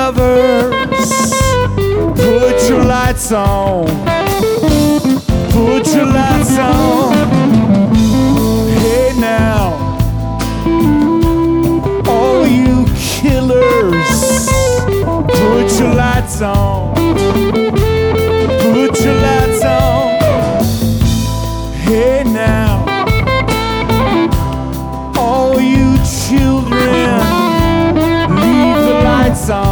lovers, put your lights on. Put your lights on. Hey now, all you killers, put your lights on. Put your lights on. Hey now, all you children,